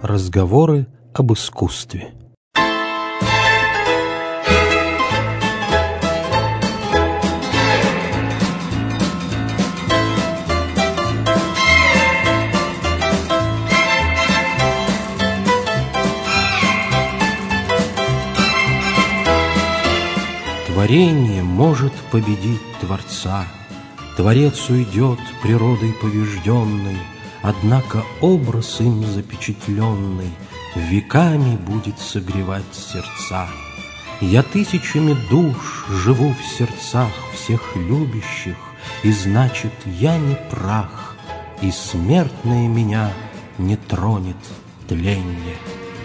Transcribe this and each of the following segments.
Разговоры об искусстве. Творение может победить Творца. Творец уйдет природой побежденной, однако образ им запечатленный веками будет согревать сердца. Я тысячами душ живу в сердцах всех любящих, и значит, я не прах, и смертное меня не тронет тленье.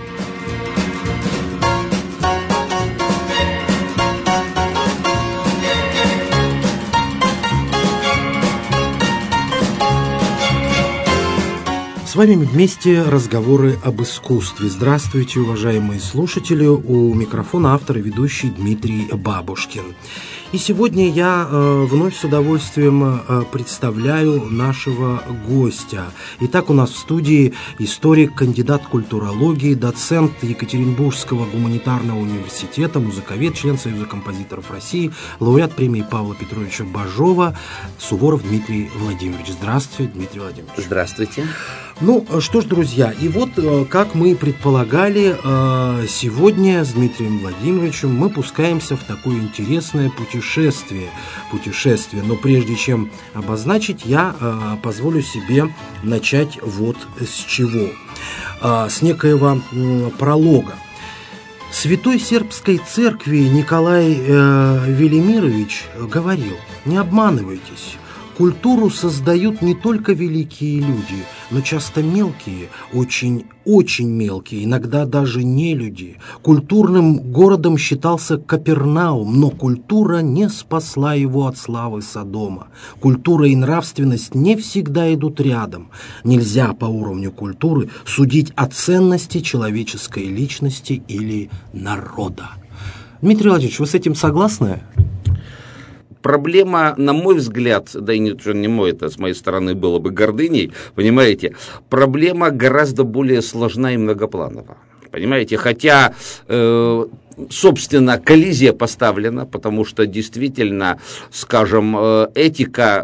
С вами вместе разговоры об искусстве. Здравствуйте, уважаемые слушатели. У микрофона автор и ведущий Дмитрий Бабушкин. И сегодня я вновь с удовольствием представляю нашего гостя. Итак, у нас в студии историк, кандидат культурологии, доцент Екатеринбургского гуманитарного университета, музыковед, член Союза композиторов России, лауреат премии Павла Петровича Бажова, Суворов Дмитрий Владимирович. Здравствуйте, Дмитрий Владимирович. Здравствуйте. Ну что ж, друзья, и вот, как мы и предполагали, сегодня с Дмитрием Владимировичем мы пускаемся в такое интересное путешествие. Но прежде чем обозначить, я позволю себе начать вот с чего. С некоего пролога. Святой сербской церкви Николай Велимирович говорил: не обманывайтесь. Культуру создают не только великие люди, но часто мелкие, очень мелкие, иногда даже не люди. Культурным городом считался Капернаум, но культура не спасла его от славы Содома. Культура и нравственность не всегда идут рядом. Нельзя по уровню культуры судить о ценности человеческой личности или народа. Дмитрий Владимирович, вы с этим согласны? Проблема, на мой взгляд, да и не мой, это с моей стороны было бы гордыней, понимаете, проблема гораздо более сложна и многопланова. Понимаете, хотя, собственно, коллизия поставлена, потому что действительно, скажем, этика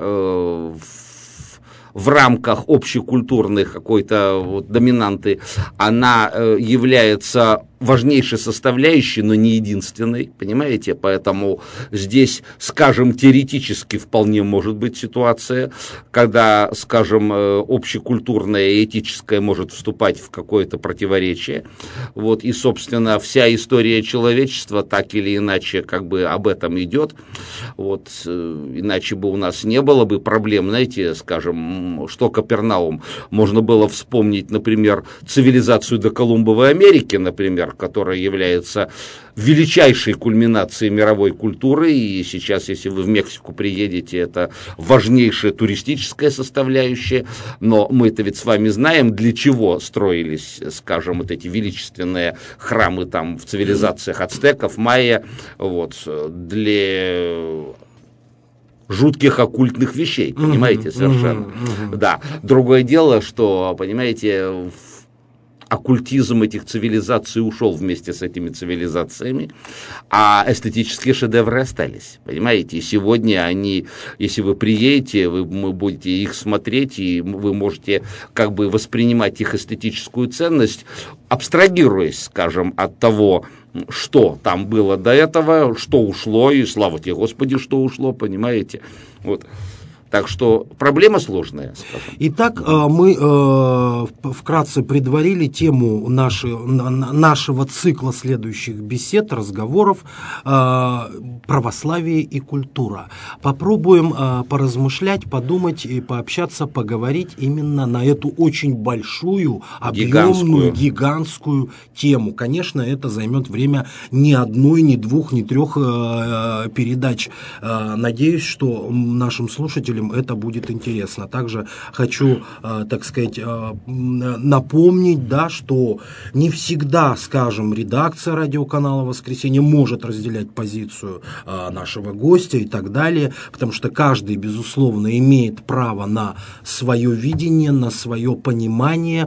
в рамках общекультурной какой-то вот доминанты, она является важнейшей составляющей, но не единственной, понимаете, поэтому здесь, скажем, теоретически вполне может быть ситуация, когда, скажем, общекультурное и этическое может вступать в какое-то противоречие, вот, и, собственно, вся история человечества так или иначе как бы об этом идет, вот, иначе бы у нас не было бы проблем, знаете, скажем, что Капернаум, можно было вспомнить, например, цивилизацию доколумбовой Америки, например, которая является величайшей кульминацией мировой культуры, и сейчас, если вы в Мексику приедете, это важнейшая туристическая составляющая, но мы-то ведь с вами знаем, для чего строились, скажем, вот эти величественные храмы там в цивилизациях ацтеков, майя, вот, для жутких оккультных вещей, понимаете, совершенно. Да. Другое дело, что, понимаете, оккультизм этих цивилизаций ушел вместе с этими цивилизациями, а эстетические шедевры остались, понимаете, и сегодня они, если вы приедете, вы будете их смотреть, и вы можете как бы воспринимать их эстетическую ценность, абстрагируясь, скажем, от того, что там было до этого, что ушло, и слава тебе, Господи, что ушло, понимаете, вот. Так что проблема сложная, скажем. Итак, мы вкратце предварили тему нашего цикла следующих бесед, разговоров «Православие и культура». Попробуем поразмышлять, подумать и пообщаться, поговорить именно на эту очень большую, объемную, гигантскую тему. Конечно, это займет время ни одной, ни двух, ни трех передач. Надеюсь, что нашим слушателям слушателям это будет интересно. Также хочу, так сказать, напомнить, да, что не всегда, скажем, редакция радиоканала «Воскресенье» может разделять позицию нашего гостя и так далее, потому что каждый, безусловно, имеет право на свое видение, на свое понимание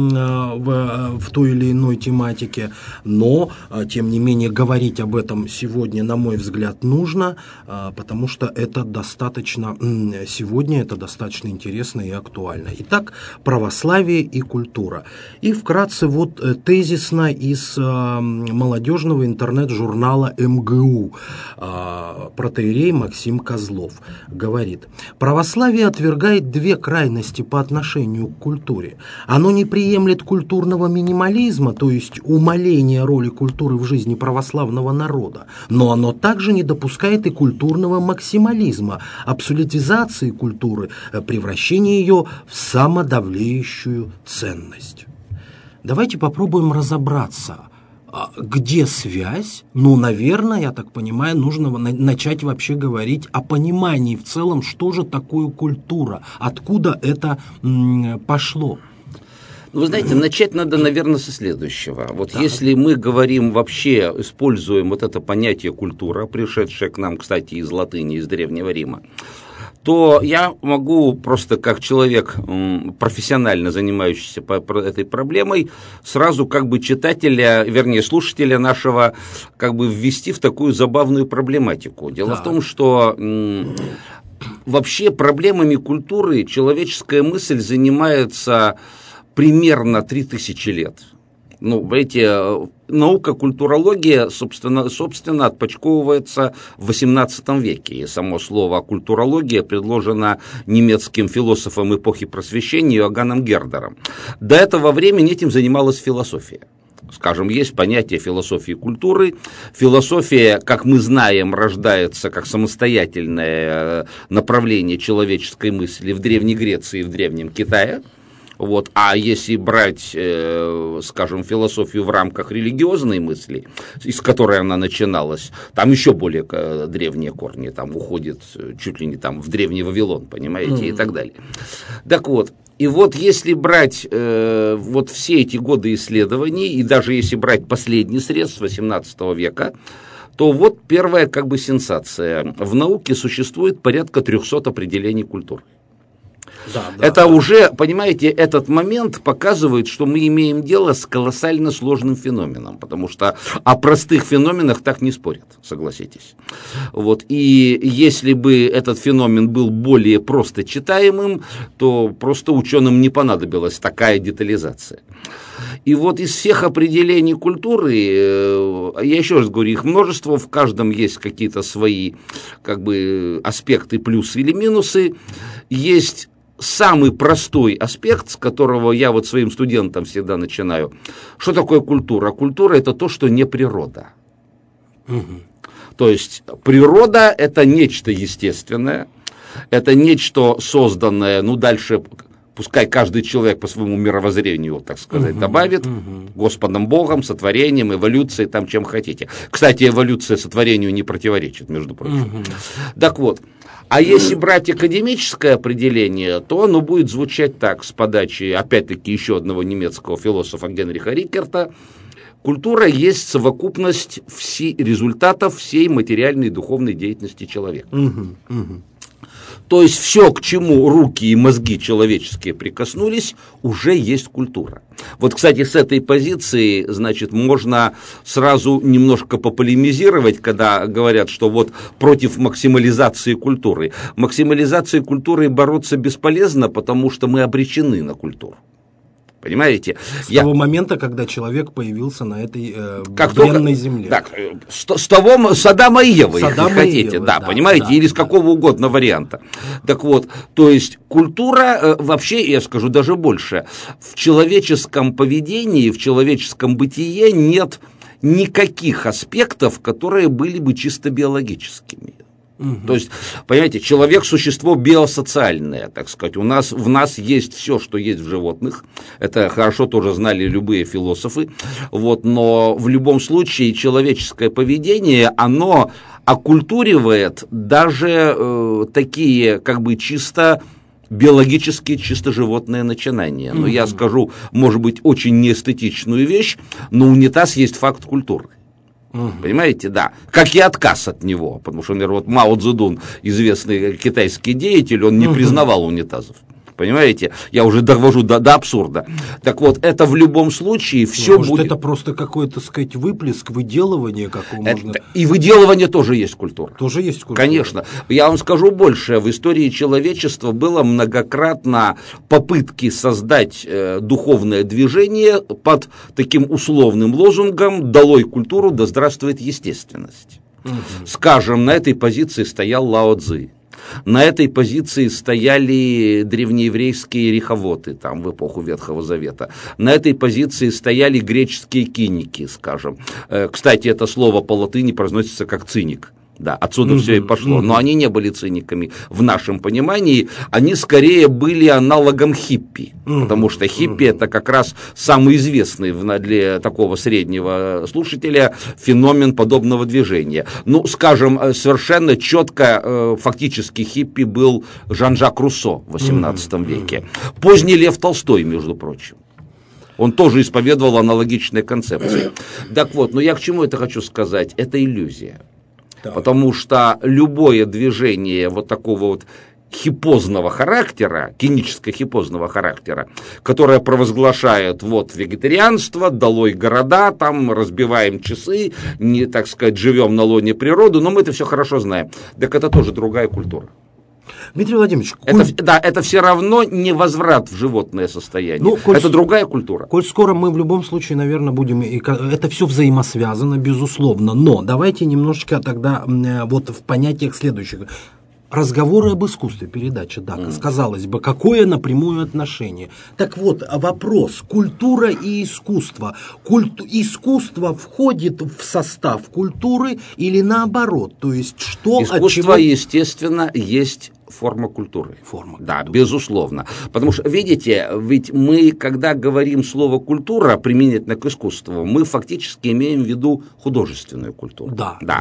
в той или иной тематике, но, тем не менее, говорить об этом сегодня, на мой взгляд, нужно, потому что это достаточно, сегодня это достаточно интересно и актуально. Итак, православие и культура. И вкратце вот тезисно из молодежного интернет-журнала МГУ протоиерей Максим Козлов говорит: православие отвергает две крайности по отношению к культуре. Оно не приемлет культурного минимализма, то есть умаления роли культуры в жизни православного народа, но оно также не допускает и культурного максимализма, абсолютизации культуры, превращения ее в самодавлеющую ценность. Давайте попробуем разобраться, где связь. Ну, наверное, я так понимаю, нужно начать вообще говорить о понимании в целом, что же такое культура, откуда это пошло. Ну, вы знаете, начать надо, наверное, со следующего. Вот да. Если мы говорим вообще, используем вот это понятие культура, пришедшее к нам, кстати, из латыни, из Древнего Рима, то я могу просто как человек, профессионально занимающийся этой проблемой, сразу как бы читателя, вернее, слушателя нашего, как бы ввести в такую забавную проблематику. Дело в том, что вообще проблемами культуры человеческая мысль занимается примерно 3000 лет. Ну, видите, наука культурология, собственно, отпочковывается в XVIII веке. И само слово культурология предложено немецким философом эпохи Просвещения Иоганном Гердером. До этого времени этим занималась философия. Скажем, есть понятие философии культуры. Философия, как мы знаем, рождается как самостоятельное направление человеческой мысли в Древней Греции и в Древнем Китае. Вот. А если брать, скажем, философию в рамках религиозной мысли, из которой она начиналась, там еще более древние корни, там уходит чуть ли не там в Древний Вавилон, понимаете, и так далее. Так вот, и вот если брать вот все эти годы исследований, и даже если брать последний срез с XVIII века, то вот первая как бы сенсация. В науке существует порядка 300 определений культуры. Это уже, понимаете, этот момент показывает, что мы имеем дело с колоссально сложным феноменом, потому что о простых феноменах так не спорят, согласитесь. Вот. И если бы этот феномен был более просто читаемым, то просто ученым не понадобилась такая детализация. И вот из всех определений культуры, я еще раз говорю, их множество, в каждом есть какие-то свои как бы аспекты, плюсы или минусы, есть самый простой аспект, с которого я вот своим студентам всегда начинаю. Что такое культура? Культура – это то, что не природа. То есть природа – это нечто естественное, это нечто созданное, ну дальше пускай каждый человек по своему мировоззрению, так сказать, добавит, Господом Богом, сотворением, эволюцией, там чем хотите. Кстати, эволюция сотворению не противоречит, между прочим. Так вот, а если брать академическое определение, то оно будет звучать так, с подачи, опять-таки, еще одного немецкого философа Генриха Рикерта: культура есть совокупность результатов всей материальной и духовной деятельности человека. То есть все, к чему руки и мозги человеческие прикоснулись, уже есть культура. Вот, кстати, с этой позиции, значит, можно сразу немножко пополемизировать, когда говорят, что вот против максимализации культуры. Максимализацией культуры бороться бесполезно, потому что мы обречены на культуру. Понимаете? С того момента, когда человек появился на этой бренной земле. Так, с того Содома и Евы, если хотите. Да, понимаете? Или с какого угодно варианта. Так вот, то есть культура, вообще, я скажу даже больше, в человеческом поведении, в человеческом бытие нет никаких аспектов, которые были бы чисто биологическими. То есть, понимаете, человек – существо биосоциальное, так сказать. В нас есть все, что есть в животных. Это хорошо тоже знали любые философы. Вот, но в любом случае человеческое поведение, оно окультуривает даже такие как бы чисто биологические, чисто животные начинания. Но я скажу, может быть, очень неэстетичную вещь, но унитаз есть факт культуры. Понимаете, да. Как и отказ от него. Потому что, например, вот Мао Цзэдун, известный китайский деятель, он не признавал унитазов. Понимаете, я уже довожу до абсурда. Так вот, это в любом случае все может, будет... это просто какой-то, так сказать, выплеск, выделывание, какого можно... И выделывание тоже есть культура. Тоже есть культура. Конечно. Я вам скажу больше. В истории человечества было многократно попытки создать духовное движение под таким условным лозунгом «Долой культуру, да здравствует естественность». Скажем, на этой позиции стоял Лао Цзы. На этой позиции стояли древнееврейские риховоты, там, в эпоху Ветхого Завета. На этой позиции стояли греческие киники, скажем. Кстати, это слово по латыни произносится как циник. Да, отсюда все и пошло. Но они не были циниками в нашем понимании. Они скорее были аналогом хиппи. Потому что хиппи это как раз самый известный для такого среднего слушателя феномен подобного движения. Ну, скажем, совершенно четко фактически хиппи был Жан-Жак Руссо в XVIII веке. Поздний Лев Толстой, между прочим. Он тоже исповедовал аналогичные концепции. Так вот, но я к чему это хочу сказать? Это иллюзия. Потому что любое движение вот такого вот хипозного характера, киническо-хипозного характера, которое провозглашает вот вегетарианство, долой города, там разбиваем часы, не, так сказать, живем на лоне природы, но мы это все хорошо знаем. Так это тоже другая культура. Дмитрий Владимирович, это все равно не возврат в животное состояние. Это другая культура. Коль скоро мы в любом случае, наверное, будем... Это все взаимосвязано, безусловно. Но давайте немножечко тогда вот в понятиях следующих. Разговоры об искусстве, передача Дака, казалось бы, какое напрямую отношение. Так вот, вопрос, культура и искусство. Искусство входит в состав культуры или наоборот? То есть, что искусство, естественно, есть форма культуры. Да, безусловно. Потому что, видите, ведь мы, когда говорим слово «культура» применительно к искусству, мы фактически имеем в виду художественную культуру. Да.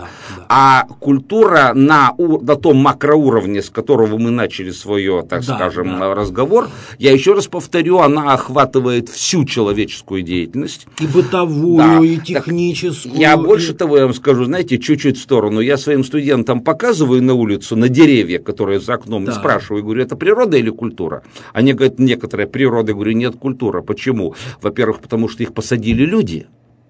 А культура на том макроуровне, с которого мы начали свой, так скажем, разговор, я еще раз повторю, она охватывает всю человеческую деятельность. И бытовую, и техническую. Я больше того, я вам скажу, знаете, чуть-чуть в сторону. Я своим студентам показываю на улицу, на деревья, которые за окном, и спрашиваю, говорю, это природа или культура? Они говорят, некоторая природа, я говорю, нет, культура. Почему? Во-первых, потому что их посадили люди.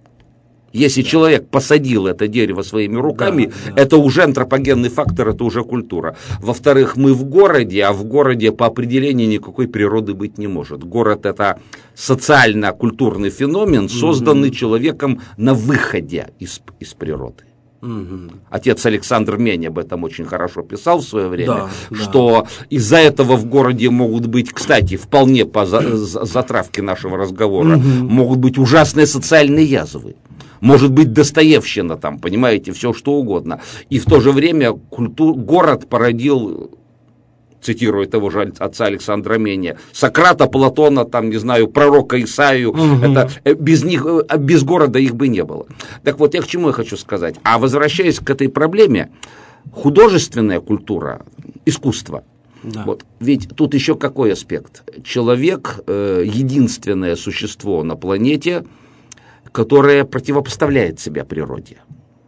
Если человек посадил это дерево своими руками, это уже антропогенный фактор, это уже культура. Во-вторых, мы в городе, а в городе по определению никакой природы быть не может. Город – это социально-культурный феномен, созданный человеком на выходе из природы. Отец Александр Мень об этом очень хорошо писал в свое время, что из-за этого в городе могут быть, кстати, вполне по затравке нашего разговора, могут быть ужасные социальные язвы. Может быть Достоевщина там, понимаете, все что угодно. И в то же время город породил, цитирую того же отца Александра Меня, Сократа, Платона, там, не знаю, пророка Исаию, это, без города их бы не было. Так вот, я к чему я хочу сказать. А возвращаясь к этой проблеме, художественная культура, искусство, вот, ведь тут еще какой аспект? Человек единственное существо на планете, которое противопоставляет себя природе.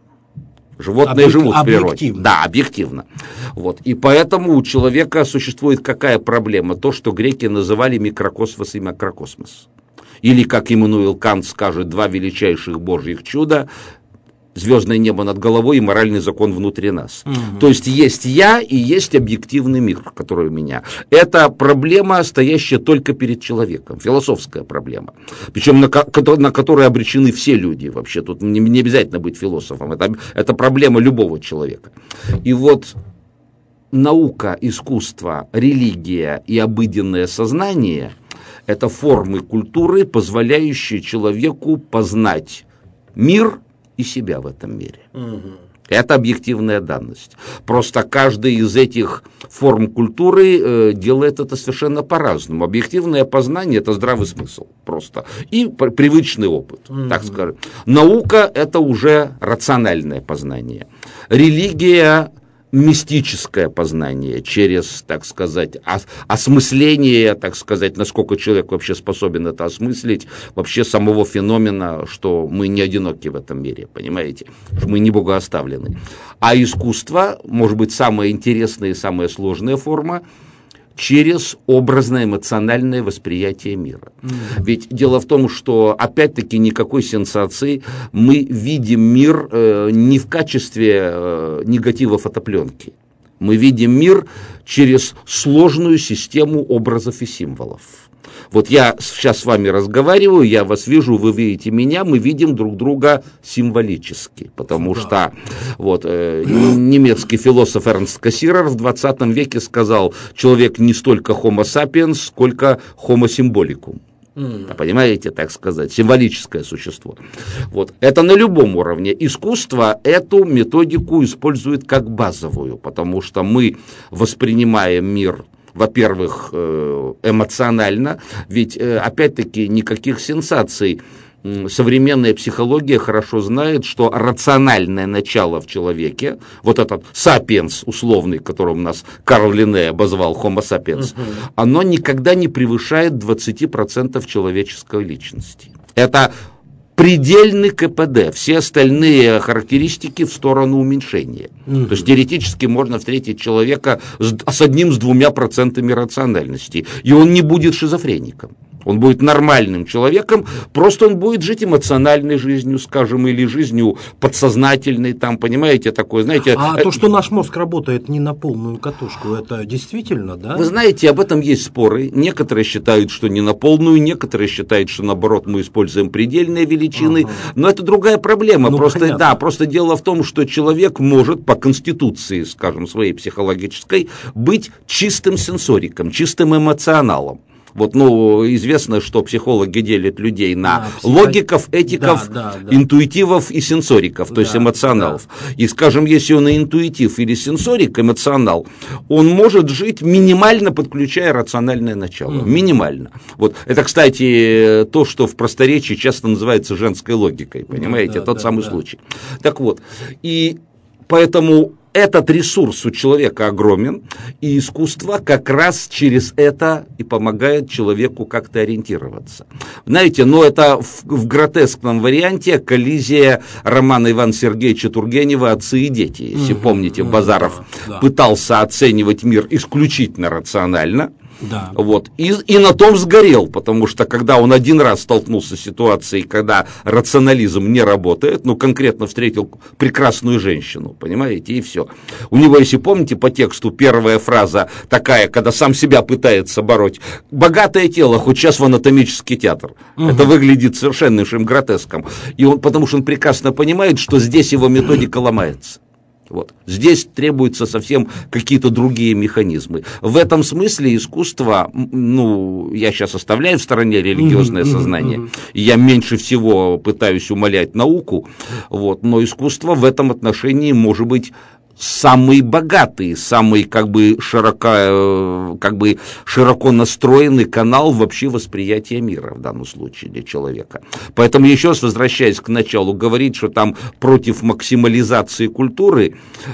Животные живут в природе. Да, объективно. Вот. И поэтому у человека существует какая проблема? То, что греки называли микрокосмос и макрокосмос. Или, как Иммануил Кант скажет, два величайших божьих чуда – звездное небо над головой и моральный закон внутри нас. То есть я и есть объективный мир, который у меня. Это проблема, стоящая только перед человеком, философская проблема. Причем на которую обречены все люди вообще. Тут не обязательно быть философом. Это проблема любого человека. И вот наука, искусство, религия и обыденное сознание – это формы культуры, позволяющие человеку познать мир и себя в этом мире. Это объективная данность. Просто каждый из этих форм культуры делает это совершенно по-разному. Объективное познание – это здравый смысл просто. И привычный опыт, так скажем. Наука – это уже рациональное познание. Религия – мистическое познание через, так сказать, осмысление, так сказать, насколько человек вообще способен это осмыслить, вообще самого феномена, что мы не одиноки в этом мире, понимаете, что мы не богооставлены. А искусство, может быть, самая интересная и самая сложная форма, через образное эмоциональное восприятие мира. Ведь дело в том, что, опять-таки, никакой сенсации, мы видим мир не в качестве негатива фотопленки. Мы видим мир через сложную систему образов и символов. Вот я сейчас с вами разговариваю, я вас вижу, вы видите меня, мы видим друг друга символически, потому что вот, немецкий философ Эрнст Кассирер в 20 веке сказал, человек не столько homo sapiens, сколько homo symbolicum. Понимаете, так сказать, символическое существо. Вот. Это на любом уровне. Искусство эту методику использует как базовую, потому что мы воспринимаем мир, во-первых, эмоционально, ведь, опять-таки, никаких сенсаций. Современная психология хорошо знает, что рациональное начало в человеке, вот этот сапиенс условный, которым нас Карл Линней обозвал homo sapiens, оно никогда не превышает 20% человеческой личности. Это предельный КПД, все остальные характеристики в сторону уменьшения. То есть теоретически можно встретить человека с 1-2% рациональности, и он не будет шизофреником. Он будет нормальным человеком, просто он будет жить эмоциональной жизнью, скажем, или жизнью подсознательной, там, понимаете, такое, знаете... то, что наш мозг работает не на полную катушку, это действительно, да? Вы знаете, об этом есть споры. Некоторые считают, что не на полную, некоторые считают, что, наоборот, мы используем предельные величины, но это другая проблема. Просто дело в том, что человек может по конституции, скажем, своей психологической, быть чистым сенсориком, чистым эмоционалом. Вот, известно, что психологи делят людей на логиков, этиков, интуитивов и сенсориков, то есть эмоционалов. И, скажем, если он интуитив или сенсорик, эмоционал, он может жить минимально подключая рациональное начало. Минимально. Вот. Это, кстати, то, что в просторечии часто называется женской логикой, понимаете, тот самый случай. Так вот, и поэтому... Этот ресурс у человека огромен, и искусство как раз через это и помогает человеку как-то ориентироваться. Знаете, это в гротескном варианте коллизия романа Ивана Сергеевича Тургенева «Отцы и дети». Если помните, Базаров пытался оценивать мир исключительно рационально. Да. Вот. И на том сгорел, потому что когда он один раз столкнулся с ситуацией, когда рационализм не работает, конкретно встретил прекрасную женщину, понимаете, и все. У него, если помните, по тексту первая фраза такая, когда сам себя пытается бороть: богатое тело, хоть сейчас в анатомический театр. Это выглядит совершеннейшим гротеском. Потому что он прекрасно понимает, что здесь его методика ломается. Вот. Здесь требуются совсем какие-то другие механизмы. В этом смысле искусство, я сейчас оставляю в стороне религиозное сознание, и я меньше всего пытаюсь умалять науку, но искусство в этом отношении может быть самый богатый, самый широко настроенный канал вообще восприятия мира в данном случае для человека. Поэтому, еще раз возвращаясь к началу, говорить, что там против максимализации культуры,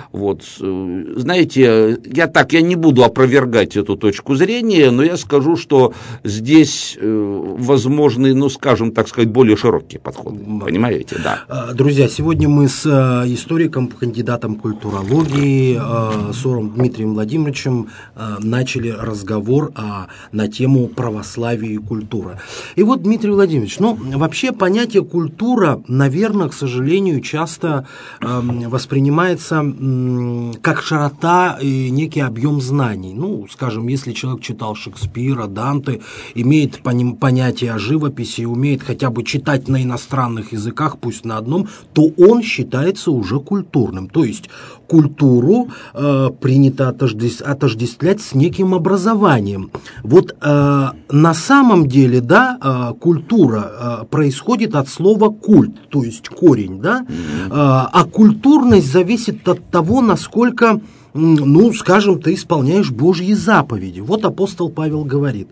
знаете, я не буду опровергать эту точку зрения, но я скажу, что здесь возможны, более широкие подходы. Понимаете, да. Друзья, сегодня мы с историком, кандидатом культурологии Сором Дмитрием Владимировичем начали разговор на тему православия и культура. И вот, Дмитрий Владимирович, вообще понятие культура, наверное, к сожалению, часто воспринимается как широта и некий объем знаний. Скажем, если человек читал Шекспира, Данте, имеет понятие о живописи, умеет хотя бы читать на иностранных языках, пусть на одном, то он считается уже культурным. То есть культуру принято отождествлять с неким образованием. Вот на самом деле, да, культура происходит от слова культ, то есть корень, да, а культурность зависит от того, насколько, ну, скажем, ты исполняешь Божьи заповеди. Вот апостол Павел говорит,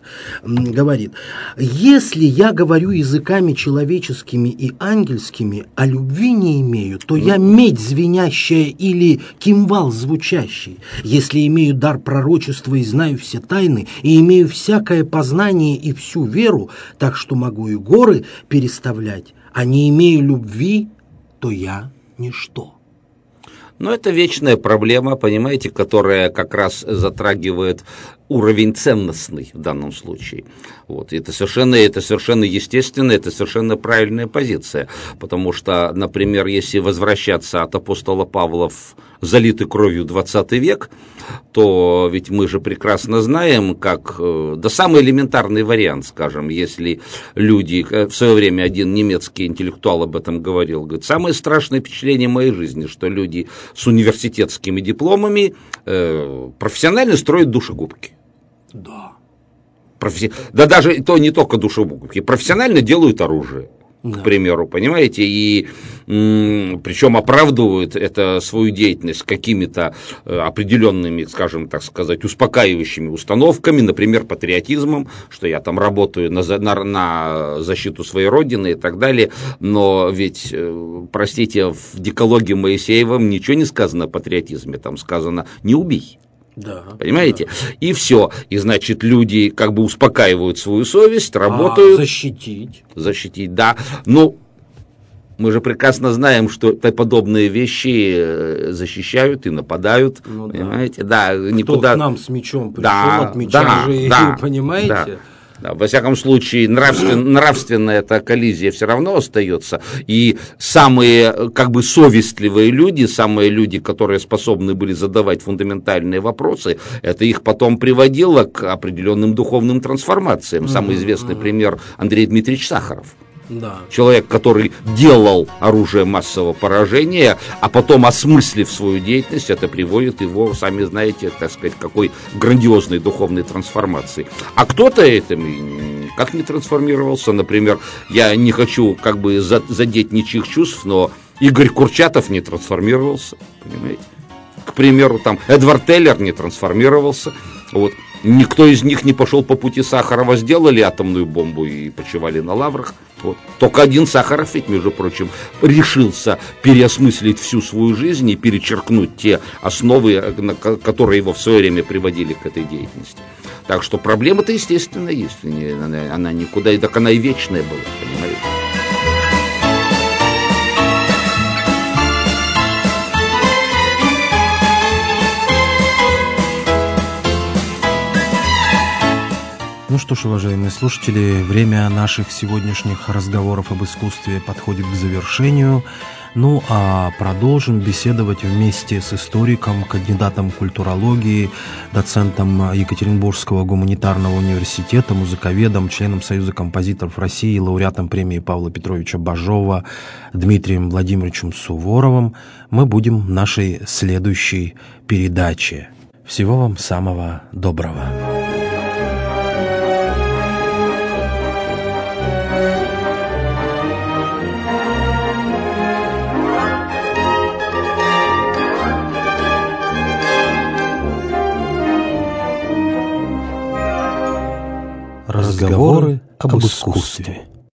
если я говорю языками человеческими и ангельскими, а любви не имею, то я медь звенящая или кимвал звучащий. Если имею дар пророчества и знаю все тайны, и имею всякое познание и всю веру, так что могу и горы переставлять, а не имею любви, то я ничто. Но это вечная проблема, понимаете, которая как раз затрагивает уровень ценностный в данном случае. Вот. Это совершенно естественно, это совершенно правильная позиция. Потому что, например, если возвращаться от апостола Павла в залитый кровью 20 век, то ведь мы же прекрасно знаем, как, да самый элементарный вариант, скажем, если люди, в свое время один немецкий интеллектуал об этом говорил, говорит, самое страшное впечатление моей жизни, что люди с университетскими дипломами профессионально строят душегубки. Да. Да даже то не только душегубки, профессионально делают оружие. Да. К примеру, понимаете, и причем оправдывают это свою деятельность какими-то определенными, скажем так сказать, успокаивающими установками, например, патриотизмом, что я там работаю на защиту своей родины и так далее, но ведь, простите, в декалоге Моисеевом ничего не сказано о патриотизме, там сказано «не убей». Да, понимаете? Да. И все. И значит, люди как бы успокаивают свою совесть, работают. Защитить, да. Ну, мы же прекрасно знаем, что подобные вещи защищают и нападают. Ну, понимаете? Да. Кто к нам с мечом пришел, от меча же, понимаете? Да. Да, во всяком случае, нравственная эта коллизия все равно остается, и самые как бы совестливые люди, самые люди, которые способны были задавать фундаментальные вопросы, это их потом приводило к определенным духовным трансформациям. Самый известный пример Андрей Дмитриевич Сахаров. Да. Человек, который делал оружие массового поражения, а потом, осмыслив свою деятельность, это приводит его, сами знаете, так сказать, к какой грандиозной духовной трансформации. А кто-то этим никак не трансформировался. Например, я не хочу как бы задеть ничьих чувств, но Игорь Курчатов не трансформировался, понимаете? К примеру, там Эдвард Теллер не трансформировался. Вот. Никто из них не пошел по пути Сахарова, сделали атомную бомбу и почивали на лаврах. Вот. Только один Сахаров, ведь, между прочим, решился переосмыслить всю свою жизнь и перечеркнуть те основы, которые его в свое время приводили к этой деятельности. Так что проблема-то, естественно, есть. Она никуда, и так она и вечная была, понимаете? Ну что ж, уважаемые слушатели, время наших сегодняшних разговоров об искусстве подходит к завершению. Ну а продолжим беседовать вместе с историком, кандидатом культурологии, доцентом Екатеринбургского гуманитарного университета, музыковедом, членом Союза композиторов России, лауреатом премии Павла Петровича Бажова Дмитрием Владимировичем Суворовым. Мы будем в нашей следующей передаче. Всего вам самого доброго. Разговоры об искусстве.